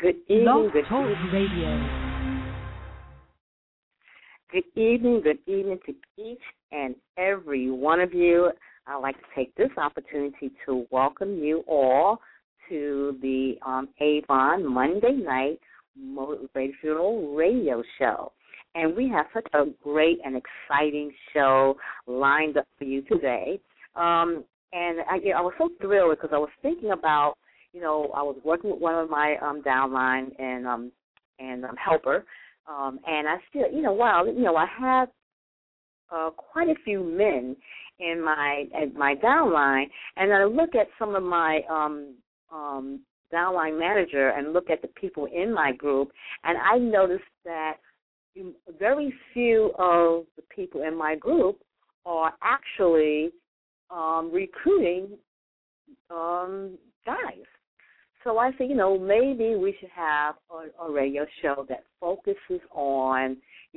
Good evening, Blog Talk Radio. Good evening to each and every one of you. I'd like to take this opportunity to welcome you all to the Avon Monday Night Motivational Radio Show. And we have such a great and exciting show lined up for you today. And I was so thrilled because I was thinking about, I was working with one of my downline and helper. And I still, I have quite a few men in my downline, and I look at some of my downline manager and look at the people in my group, and I noticed that very few of the people in my group are actually recruiting guys. So I said, maybe we should have a radio show that focuses on,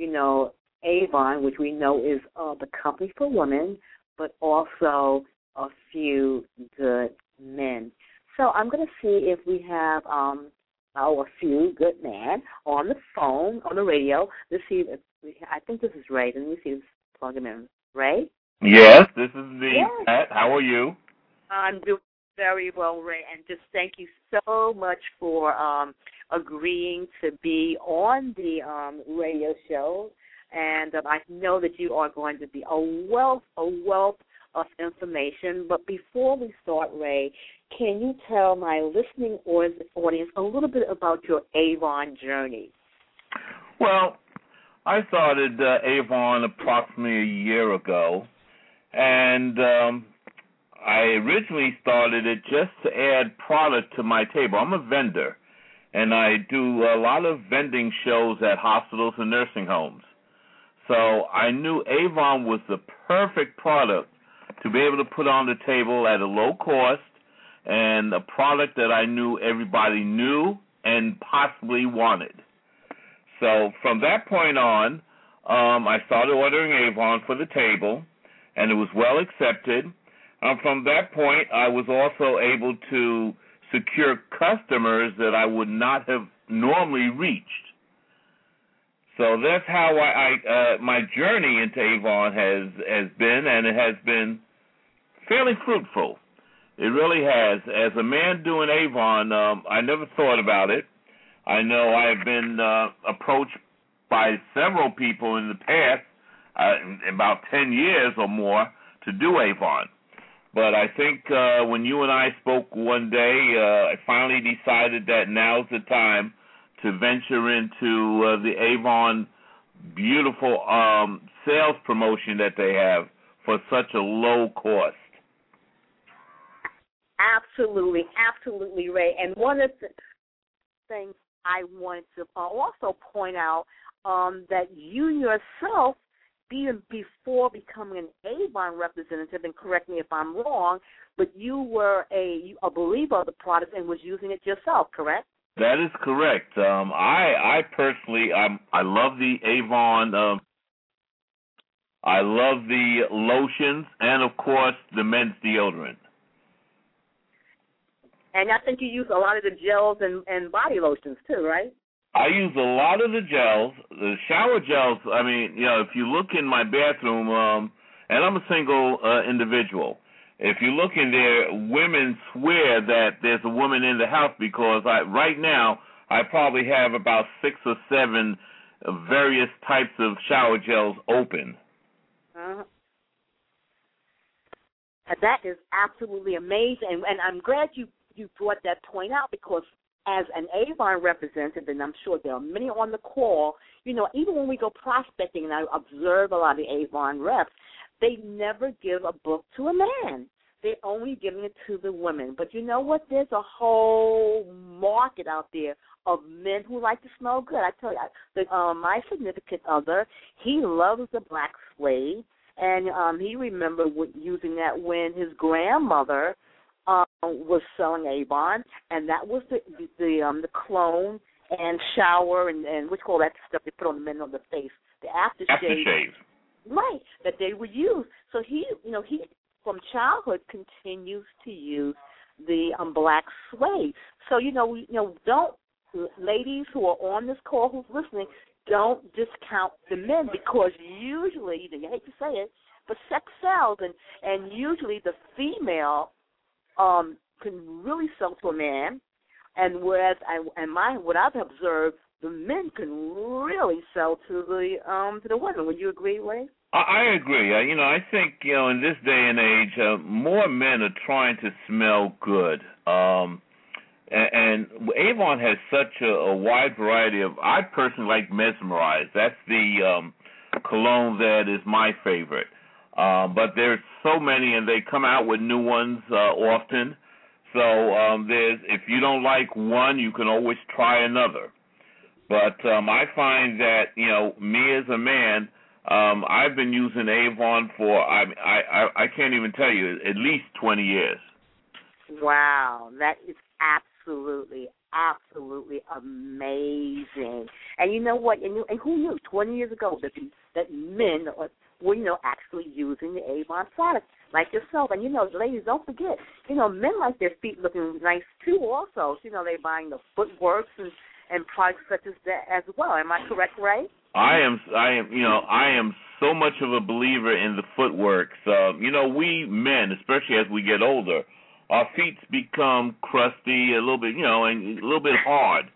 Avon, which we know is the company for women, but also a few good men. So I'm going to see if we have a few good men on the phone, on the radio. Let's see if I think this is Ray. Let me see if plug him in. Ray? Yes, this is me, yes. Pat. How are you? I'm doing very well, Ray, and just thank you so much for agreeing to be on the radio show. And I know that you are going to be a wealth of information. But before we start, Ray, can you tell my listening audience a little bit about your Avon journey? Well, I started Avon approximately a year ago, and I originally started it just to add product to my table. I'm a vendor, and I do a lot of vending shows at hospitals and nursing homes. So I knew Avon was the perfect product to be able to put on the table at a low cost and a product that I knew everybody knew and possibly wanted. So from that point on, I started ordering Avon for the table, and it was well accepted. From that point, I was also able to secure customers that I would not have normally reached. So that's how my journey into Avon has been, and it has been fairly fruitful. It really has. As a man doing Avon, I never thought about it. I know I have been approached by several people in the past, about 10 years or more, to do Avon. But I think when you and I spoke one day, I finally decided that now's the time to venture into the Avon beautiful sales promotion that they have for such a low cost. Absolutely, Ray. And one of the things I wanted to also point out that you yourself, before becoming an Avon representative, and correct me if I'm wrong, but you were a believer of the product and was using it yourself, correct? That is correct. I personally, I love the Avon. I love the lotions and, of course, the men's deodorant. And I think you use a lot of the gels and body lotions too, right? I use a lot of the gels, the shower gels. I mean, if you look in my bathroom, and I'm a single individual, if you look in there, women swear that there's a woman in the house because right now I probably have about 6 or 7 various types of shower gels open. That is absolutely amazing, and I'm glad you brought that point out because as an Avon representative, and I'm sure there are many on the call, even when we go prospecting, and I observe a lot of the Avon reps, they never give a book to a man. They're only giving it to the women. But you know what? There's a whole market out there of men who like to smell good. I tell you, my significant other, he loves the black suede, and he remembered using that when his grandmother was selling Avon, and that was the cologne and shower and what you call that stuff they put on the men on the face, the aftershave. Right, that they would use. So he from childhood continues to use the black suede. So don't ladies who are on this call who's listening, don't discount the men, because usually, you hate to say it, but sex sells, and usually the female can really sell to a man, and whereas what I've observed, the men can really sell to the women. Would you agree, Ray? I agree. I think, in this day and age, more men are trying to smell good. And Avon has such a wide variety of. I personally like Mesmerize. That's the cologne that is my favorite. But there's so many, and they come out with new ones often. So if you don't like one, you can always try another. But I find that me as a man, I've been using Avon for I can't even tell you, at least 20 years. Wow, that is absolutely amazing. And you know what? And who knew 20 years ago that men were actually using the Avon product like yourself? And ladies, don't forget, men like their feet looking nice too. Also, they're buying the footworks and products such as that as well. Am I correct, Ray? I am so much of a believer in the footworks. We men, especially as we get older, our feet become crusty, a little bit, and a little bit hard.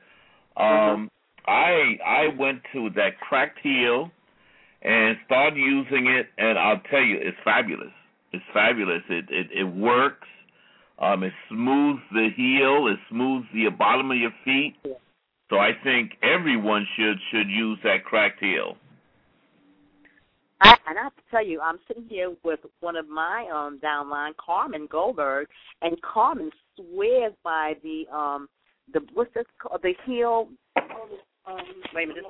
I went to that cracked heel and started using it, and I'll tell you, it's fabulous. It's fabulous. It works. It smooths the heel. It smooths the bottom of your feet. So I think everyone should use that cracked heel. And I have to tell you, I'm sitting here with one of my downline, Carmen Goldberg, and Carmen swears by the what's this called? The heel. Wait a minute.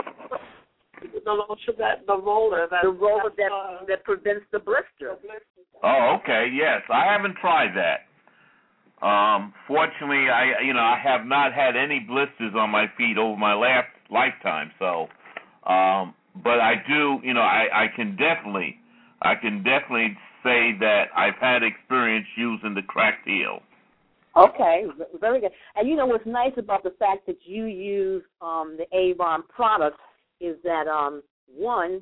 The roller that prevents the blister. Oh, okay. Yes, I haven't tried that. Fortunately, I have not had any blisters on my feet over my lifetime. So, but I do, I can definitely say that I've had experience using the cracked heel. Okay, very good. And what's nice about the fact that you use the Avon product is that one,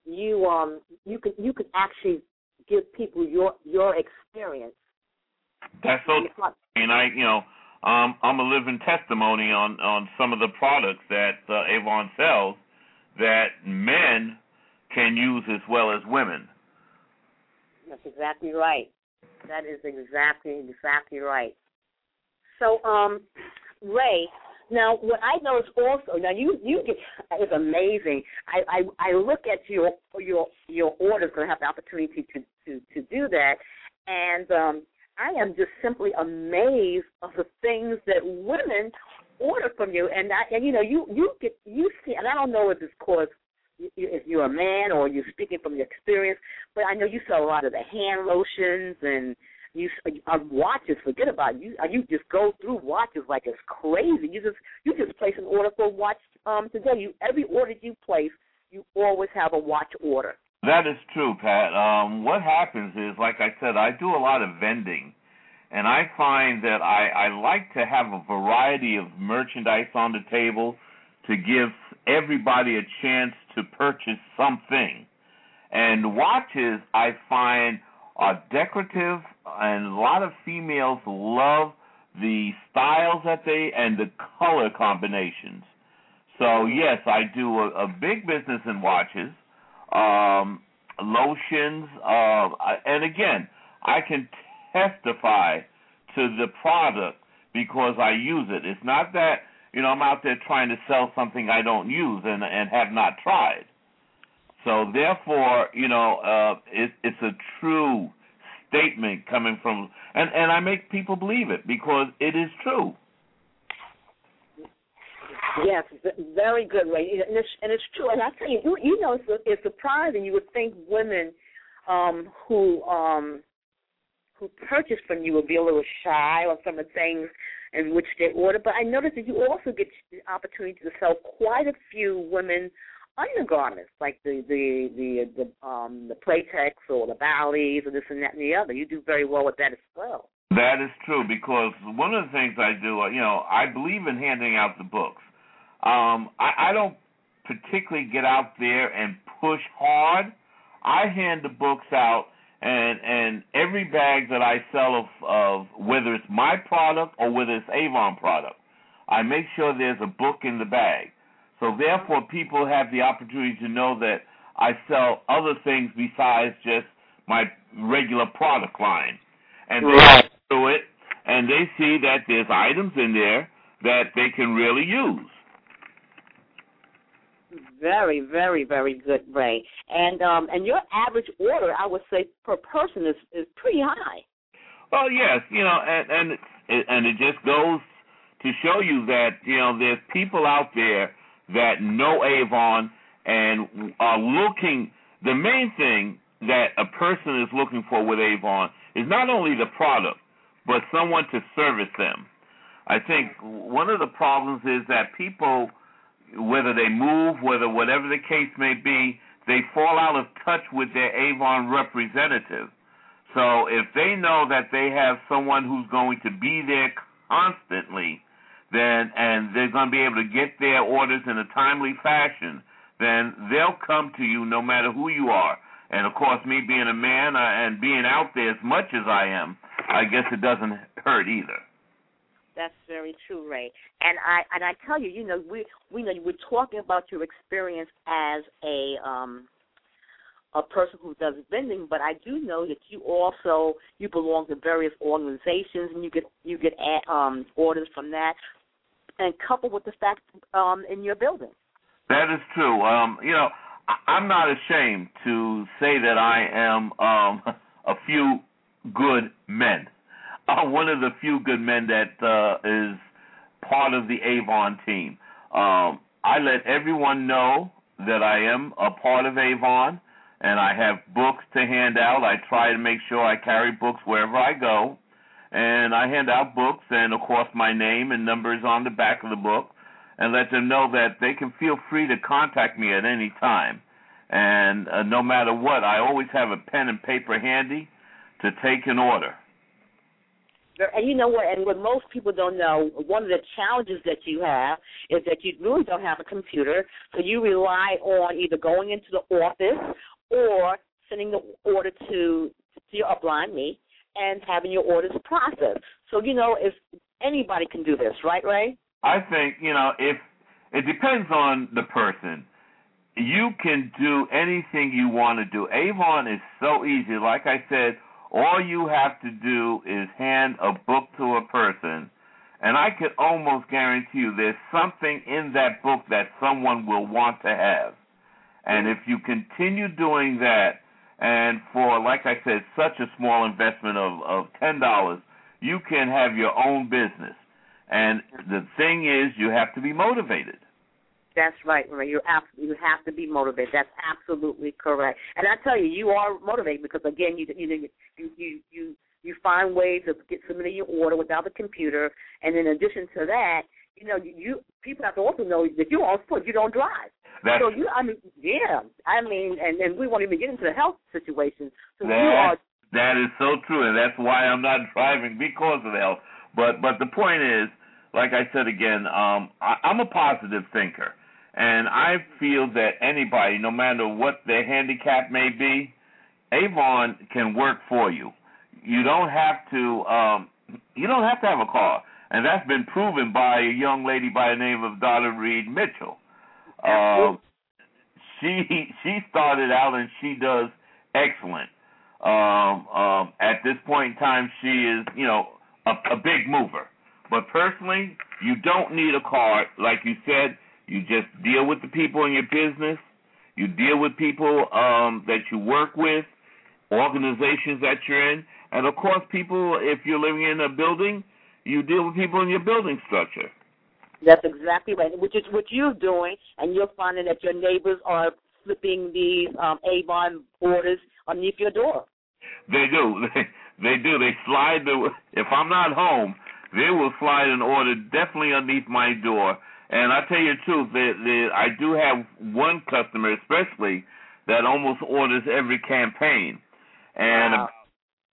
you could actually give people your experience. That's so. And I'm a living testimony on some of the products that Avon sells that men can use as well as women. That's exactly right. That is exactly right. So, Ray, now what I noticed also, now you get, it's amazing. I look at your orders, and I have the opportunity to do that, and I am just simply amazed of the things that women order from you, and you see, and I don't know if it's because if you're a man or you're speaking from your experience, but I know you sell a lot of the hand lotions and watches. Forget about it. You just go through watches like it's crazy. You just place an order for a watch today. Every order you place, you always have a watch order. That is true, Pat. What happens is, like I said, I do a lot of vending, and I find that I like to have a variety of merchandise on the table to give everybody a chance to purchase something. And watches, I find, are decorative, and a lot of females love the styles and the color combinations. So, yes, I do a big business in watches. Lotions, and again, I can testify to the product because I use it. It's not that, I'm out there trying to sell something I don't use and have not tried. So therefore, it's a true statement coming from, and I make people believe it because it is true. Yes, very good, Ray, and it's true. And I tell you, it's surprising. You would think women who purchase from you would be a little shy on some of the things in which they order. But I noticed that you also get the opportunity to sell quite a few women undergarments, like the Playtex or the Bally's or this and that and the other. You do very well with that as well. That is true, because one of the things I do, I believe in handing out the books. I don't particularly get out there and push hard. I hand the books out, and every bag that I sell of whether it's my product or whether it's Avon product, I make sure there's a book in the bag. So therefore, people have the opportunity to know that I sell other things besides just my regular product line. And they go through it, and they see that there's items in there that they can really use. Very, very, very good, Ray. And your average order, I would say, per person is pretty high. Well, yes, and it just goes to show you that there's people out there that know Avon and are looking. The main thing that a person is looking for with Avon is not only the product, but someone to service them. I think one of the problems is that people, whether they move, whatever the case may be, they fall out of touch with their Avon representative. So if they know that they have someone who's going to be there constantly, and they're going to be able to get their orders in a timely fashion, then they'll come to you no matter who you are. And, of course, me being a man and being out there as much as I am, I guess it doesn't hurt either. That's very true, Ray. And I tell you, we know you were talking about your experience as a person who does vending, but I do know that you belong to various organizations, and you get orders from that, and coupled with the fact in your building. That is true. I'm not ashamed to say that I am a few good men. One of the few good men that is part of the Avon team. I let everyone know that I am a part of Avon, and I have books to hand out. I try to make sure I carry books wherever I go, and I hand out books, and, of course, my name and number is on the back of the book, and let them know that they can feel free to contact me at any time. And no matter what, I always have a pen and paper handy to take an order. And you know what? And what most people don't know, one of the challenges that you have is that you really don't have a computer, so you rely on either going into the office or sending the order to your upline, me, and having your orders processed. So, if anybody can do this, right, Ray? I think, if it depends on the person. You can do anything you want to do. Avon is so easy. Like I said, all you have to do is hand a book to a person, and I could almost guarantee you there's something in that book that someone will want to have. And if you continue doing that, and for, like I said, such a small investment of $10, you can have your own business. And the thing is, you have to be motivated. That's right, Ray. You have to be motivated. That's absolutely correct. And I tell you, you are motivated because, again, you find ways of submitting your order without the computer. And in addition to that, people have to also know that you're on foot. You don't drive. And we won't even get into the health situation. So that is so true, and that's why I'm not driving, because of the health. But the point is, like I said again, I'm a positive thinker. And I feel that anybody, no matter what their handicap may be, Avon can work for you. You don't have to have a car, and that's been proven by a young lady by the name of Donna Reed Mitchell. She started out, and she does excellent. At this point in time, she is a big mover. But personally, you don't need a car, like you said. You just deal with the people in your business. You deal with people that you work with, organizations that you're in, and, of course, people, if you're living in a building, you deal with people in your building structure. That's exactly right, which is what you're doing, and you're finding that your neighbors are slipping these Avon orders underneath your door. They do. They do. They slide if I'm not home, they will slide an order definitely underneath my door. And I tell you the truth, I do have one customer especially that almost orders every campaign. And wow.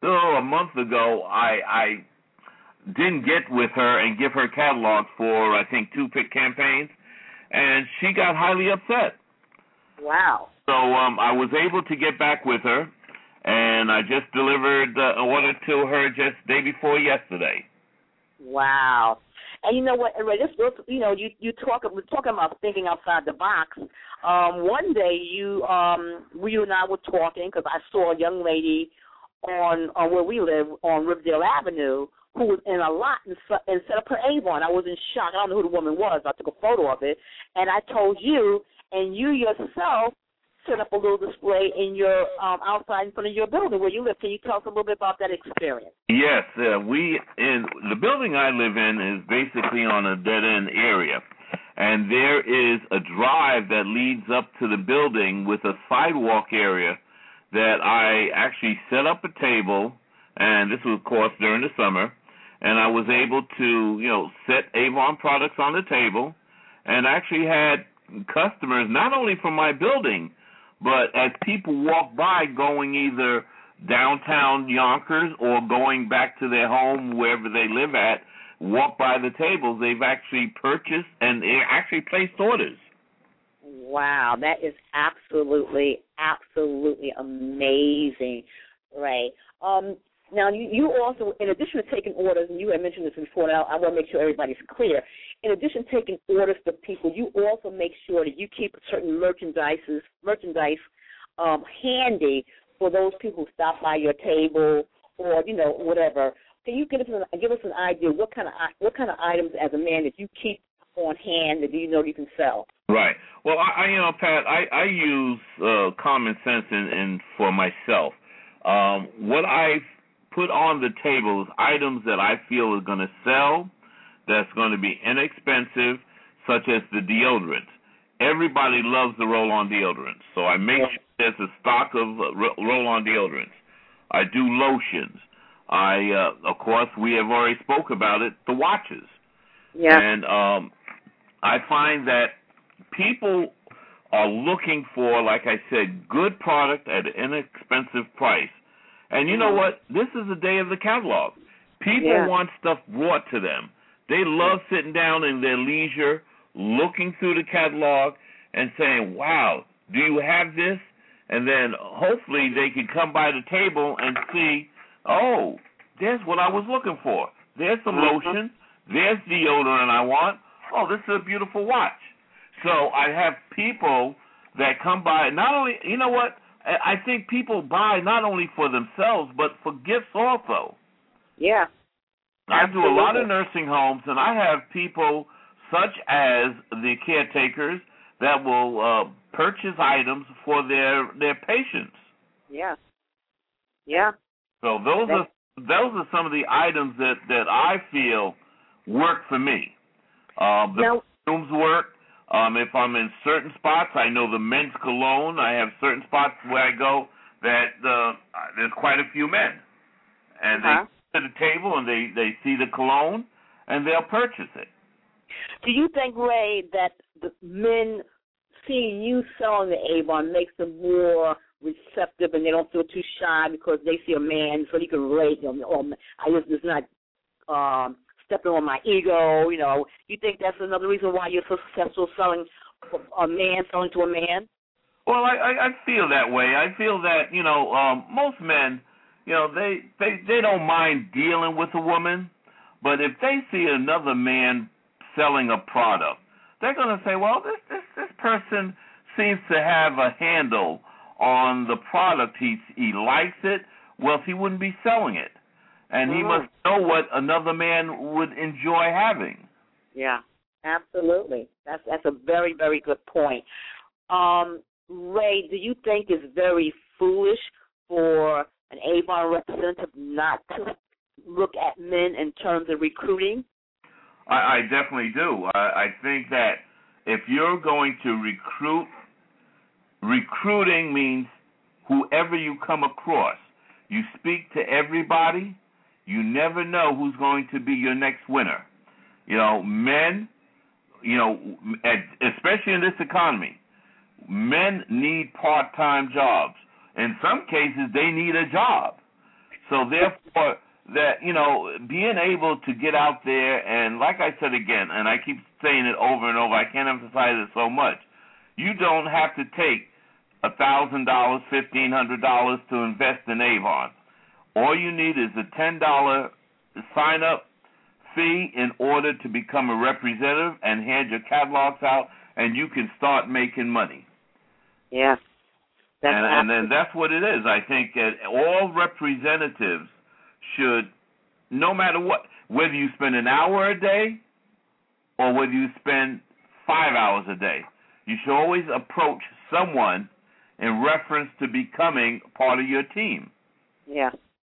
a month ago, I didn't get with her and give her catalog for, I think, 2 campaigns, and she got highly upset. Wow. So I was able to get back with her, and I just delivered an order to her just day before yesterday. Wow. And you know what, Ray, this, you know, we're talking about thinking outside the box. One day you and I were talking because I saw a young lady on where we live on Riverdale Avenue who was in a lot and set up her Avon. I was in shock. I don't know who the woman was. I took a photo of it, and I told you, and you yourself set up a little display in your outside in front of your building where you live. Can you tell us a little bit about that experience? Yes, the building I live in is basically on a dead-end area, and there is a drive that leads up to the building with a sidewalk area that I actually set up a table, and this was, of course, during the summer, and I was able to, you know, set Avon products on the table, and actually had customers not only from my building, but as people walk by going either downtown Yonkers or going back to their home, wherever they live at, walk by the tables, they've actually purchased and they actually placed orders. Wow, that is absolutely amazing, Ray. Now, you also, in addition to taking orders, and you had mentioned this before, and I want to make sure everybody's clear, in addition to taking orders for people, you also make sure that you keep certain merchandise handy for those people who stop by your table or, you know, whatever. Can you give us an idea what kind of items as a man that you keep on hand that you know you can sell? Right. Well, I you know, Pat, I use common sense in for myself. What I put on the table is items that I feel are going to sell, that's going to be inexpensive, such as the deodorants. Everybody loves the roll-on deodorants, so I make sure there's a stock of roll-on deodorants. I do lotions. Of course, we have already spoke about it, the watches. Yeah. And I find that people are looking for, like I said, good product at an inexpensive price. And you know what? This is the day of the catalog. People want stuff brought to them. They love sitting down in their leisure, looking through the catalog and saying, wow, do you have this? And then hopefully they can come by the table and see, oh, there's what I was looking for. There's some lotion. There's deodorant I want. Oh, this is a beautiful watch. So I have people that come by, not only, you know what, I think people buy not only for themselves, but for gifts also. Yeah. I do a lot of nursing homes, and I have people such as the caretakers that will purchase items for their patients. Yeah. Yeah. So those are some of the items that I feel work for me. The perfumes work. If I'm in certain spots, I know the men's cologne. I have certain spots where I go that there's quite a few men. And they come to the table and they see the cologne and they'll purchase it. Do you think, Ray, that the men seeing you selling the Avon makes them more receptive and they don't feel too shy because they see a man so he can relate them? Or I just it's not stepping on my ego, you know. You think that's another reason why you're so successful selling a man selling to a man? Well, I feel that way. I feel that, you know, most men, you know, they don't mind dealing with a woman, but if they see another man selling a product, they're going to say, well, this person seems to have a handle on the product. He likes it. Well, he wouldn't be selling it. And he must know what another man would enjoy having. Yeah, absolutely. That's a very, very good point. Ray, do you think it's very foolish for an Avon representative not to look at men in terms of recruiting? I definitely do. I think that if you're going to recruit, recruiting means whoever you come across. You speak to everybody. You never know who's going to be your next winner. You know, men, you know, especially in this economy, men need part-time jobs. In some cases, they need a job. So therefore, that, being able to get out there, and like I said again, and I keep saying it over and over, I can't emphasize it so much, you don't have to take $1,000, $1,500 to invest in Avon. All you need is a $10 sign-up fee in order to become a representative and hand your catalogs out, and you can start making money. Yeah. And then that's what it is. I think that all representatives should, no matter what, whether you spend an hour a day or whether you spend 5 hours a day, you should always approach someone in reference to becoming part of your team. Yeah.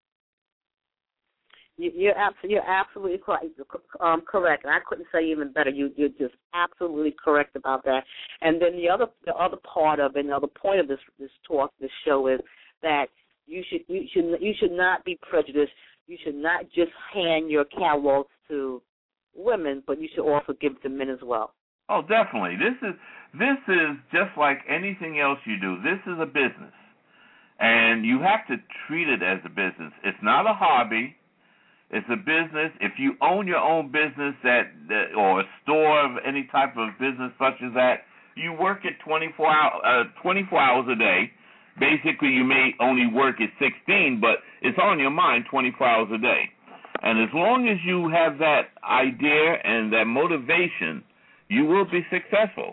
You're absolutely correct, and I couldn't say even better. You're just absolutely correct about that. And then the other part of it, another point of this show is that you should not be prejudiced. You should not just hand your catalogs to women, but you should also give it to men as well. Oh, definitely. This is just like anything else you do. This is a business, and you have to treat it as a business. It's not a hobby. It's a business. If you own your own business or a store of any type of business such as that, you work at 24 hours a day. Basically, you may only work at 16, but it's on your mind 24 hours a day. And as long as you have that idea and that motivation, you will be successful.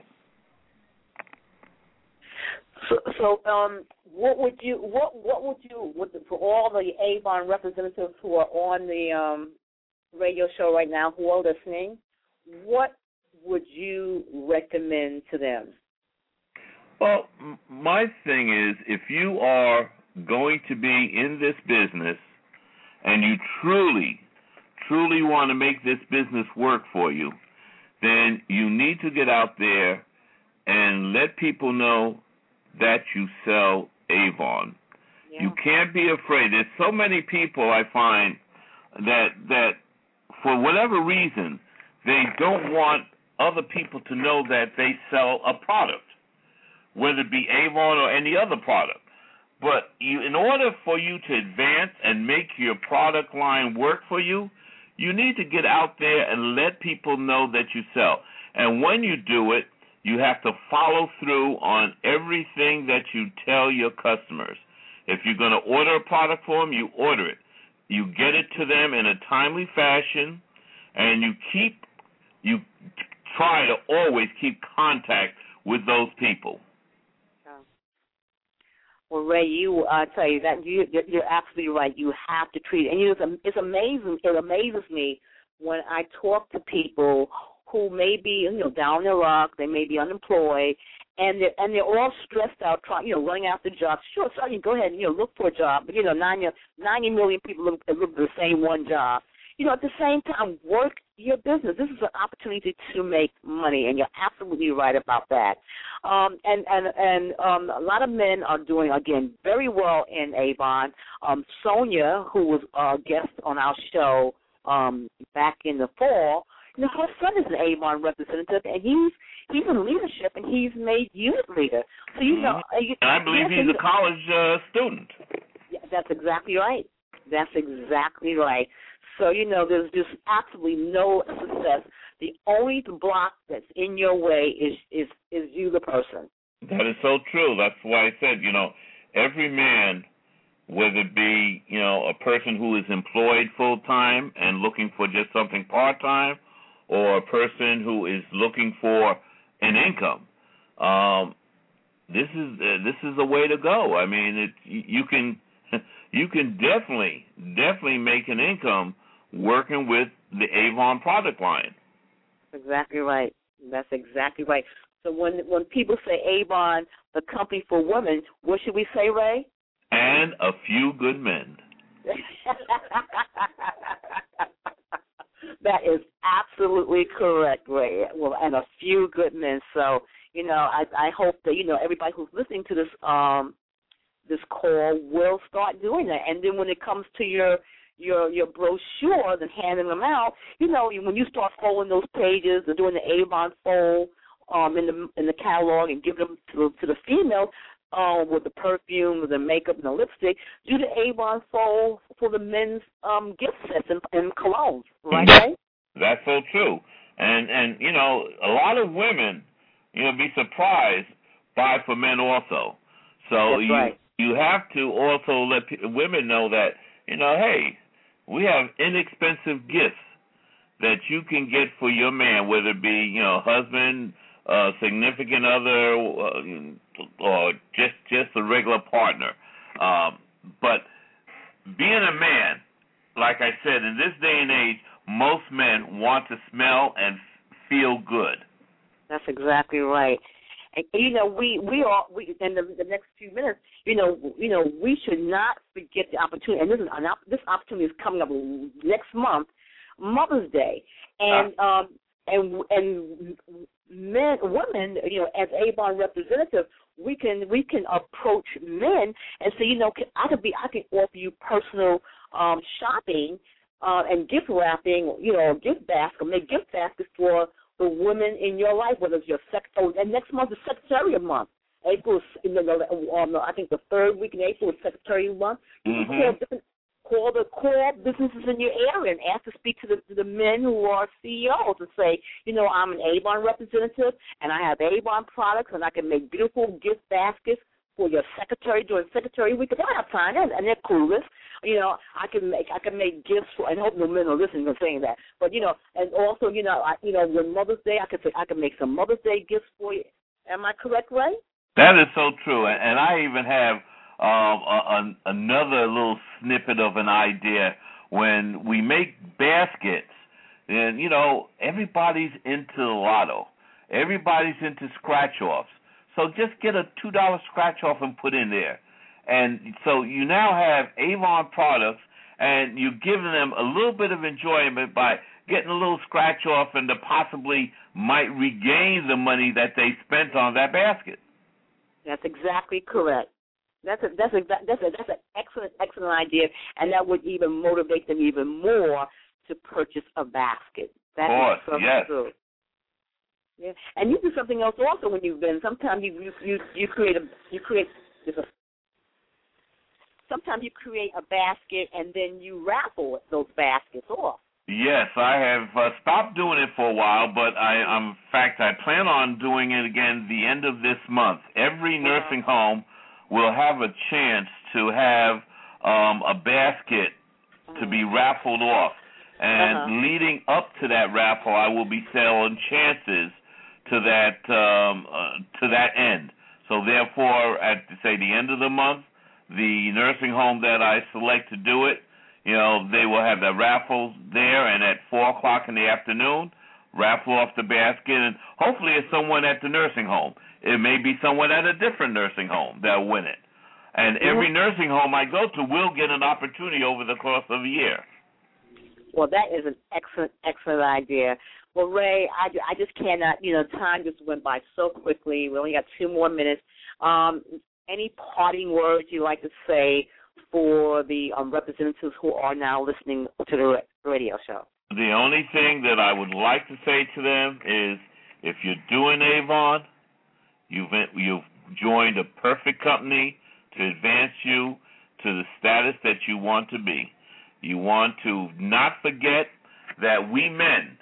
So, what would you for all the Avon representatives who are on the radio show right now who are listening, what would you recommend to them? Well, my thing is, if you are going to be in this business and you truly want to make this business work for you, then you need to get out there and let people know that you sell Avon. Yeah. You can't be afraid. There's so many people I find that for whatever reason, they don't want other people to know that they sell a product, whether it be Avon or any other product. But in order for you to advance and make your product line work for you, you need to get out there and let people know that you sell. And when you do it, you have to follow through on everything that you tell your customers. If you're going to order a product for them, you order it. You get it to them in a timely fashion, and you try to always keep contact with those people. Well, Ray, I tell you that you're absolutely right. You have to treat it, and it's amazing. It amazes me when I talk to people who may be, down their luck, they may be unemployed, and they're all stressed out, trying, running after jobs. Sure, so you go ahead and look for a job, but 90 million people look for the same one job. At the same time, work your business. This is an opportunity to make money, and you're absolutely right about that. And a lot of men are doing, again, very well in Avon. Sonia, who was a guest on our show back in the fall, her son is an Avon representative, and he's in leadership, and he's made youth leader. So I believe he's a college student. Yeah, that's exactly right. That's exactly right. So, there's just absolutely no success. The only block that's in your way is you, the person. That is so true. That's why I said, every man, whether it be, a person who is employed full-time and looking for just something part-time, or a person who is looking for an income, this is the way to go. I mean, you can definitely make an income working with the Avon product line. Exactly right. That's exactly right. So when people say Avon, the company for women, what should we say, Ray? And a few good men. That is absolutely correct, Ray. Well, and a few good men. So, I hope that, everybody who's listening to this this call will start doing that. And then when it comes to your brochures and handing them out, when you start folding those pages or doing the Avon fold in the catalog and giving them to the females, with the perfume, the makeup, and the lipstick, do the Avon for the men's gift sets and colognes, right? That's so true. And you know, a lot of women, you know, be surprised buy for men also. So you have to also let women know that, you know, hey, we have inexpensive gifts that you can get for your man, whether it be, you know, husband, significant other, or just a regular partner. But being a man, like I said, in this day and age, most men want to smell and feel good. That's exactly right. And you know, we in the next few minutes, you know, we should not forget the opportunity. And this opportunity is coming up next month, Mother's Day, and men, women, you know, as Avon representative, we can approach men and say, you know, I can offer you personal shopping and gift wrapping, you know, gift basket, make gift baskets for the women in your life, whether it's your secretary. And next month is Secretariat Month. April, I think the third week in April is Secretariat Month. You can call the core businesses in your area and ask to speak to the men who are CEOs and say, you know, I'm an Avon representative and I have Avon products and I can make beautiful gift baskets for your secretary during Secretary Week. If I have time, and they're clueless, you know, I can make gifts for, and hope no men are listening to saying that. But you know, and also, you know, with Mother's Day, I can make some Mother's Day gifts for you. Am I correct, Ray? That is so true, and I even have another little snippet of an idea. When we make baskets, and you know, everybody's into the lotto, everybody's into scratch-offs. So just get a $2 scratch-off and put in there. And so you now have Avon products, and you're giving them a little bit of enjoyment by getting a little scratch-off, and they possibly might regain the money that they spent on that basket. That's exactly correct. That's an excellent idea, and that would even motivate them even more to purchase a basket. That is so true. Yeah, and you do something else also when you've been. Sometimes you create sometimes you create a basket and then you raffle those baskets off. Yes, I have stopped doing it for a while, but in fact I plan on doing it again the end of this month. Every nursing home will have a chance to have a basket to be raffled off, and leading up to that raffle, I will be selling chances to that end. So therefore, at say the end of the month, the nursing home that I select to do it, you know, they will have the raffles there, and at 4:00 in the afternoon, raffle off the basket, and hopefully it's someone at the nursing home. It may be someone at a different nursing home that'll win it. And every nursing home I go to will get an opportunity over the course of a year. Well, that is an excellent idea. Well, Ray, I just cannot, you know, time just went by so quickly. We only got 2 more minutes. Any parting words you'd like to say for the representatives who are now listening to the radio show? The only thing that I would like to say to them is, if you're doing Avon, you've joined a perfect company to advance you to the status that you want to be. You want to not forget that we men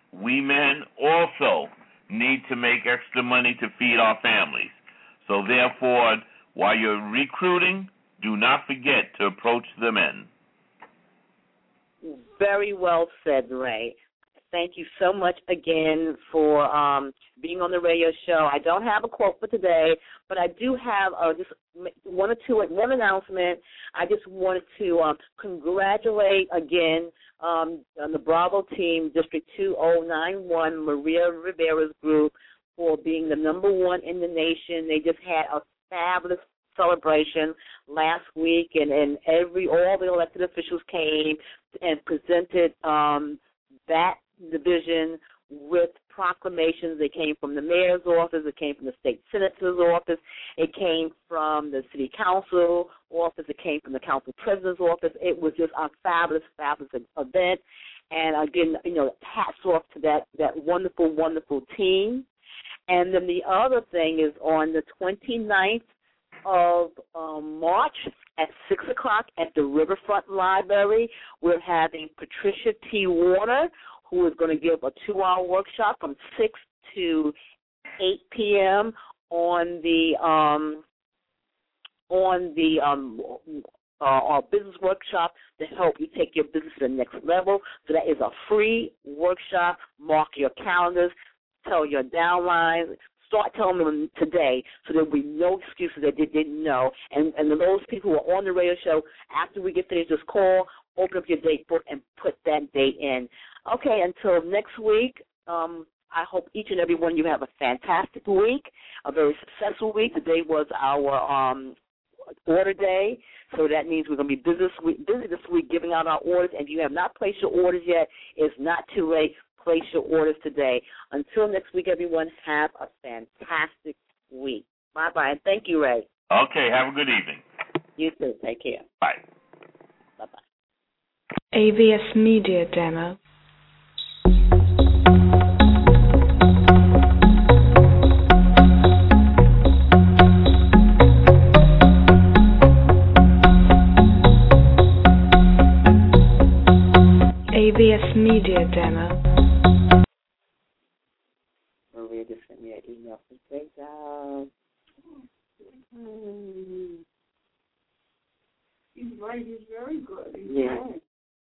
also need to make extra money to feed our families. So therefore, while you're recruiting, do not forget to approach the men. Very well said, Ray. Thank you so much again for being on the radio show. I don't have a quote for today, but I do have just one announcement. I just wanted to congratulate again on the Bravo team, District 2091, Maria Rivera's group, for being the #1 in the nation. They just had a fabulous celebration last week, and all the elected officials came and presented that division with proclamations. They came from the mayor's office, it came from the state senator's office, it came from the city council office, it came from the council president's office. It was just a fabulous event. And again, you know, hats off to that wonderful team. And then the other thing is on the 29th of March at 6 o'clock at the Riverfront Library. We're having Patricia T. Warner, who is going to give a 2-hour workshop from 6 to 8 p.m. on our business workshop to help you take your business to the next level. So that is a free workshop. Mark your calendars. Tell your downlines. Start telling them today so there will be no excuses that they didn't know. And those people who are on the radio show, after we get finished this call, open up your date book and put that date in. Okay, until next week, I hope each and every one of you have a fantastic week, a very successful week. Today was our order day, so that means we're going to be busy this week giving out our orders. And if you have not placed your orders yet, it's not too late. Place your orders today. Until next week, everyone, have a fantastic week. Bye-bye. And thank you, Ray. Okay, have a good evening. You too. Take care. Bye. Bye-bye. AVS Media Demo. AVS Media Demo. Maria just sent me an email from Great job. He's right. He's very good. Yeah.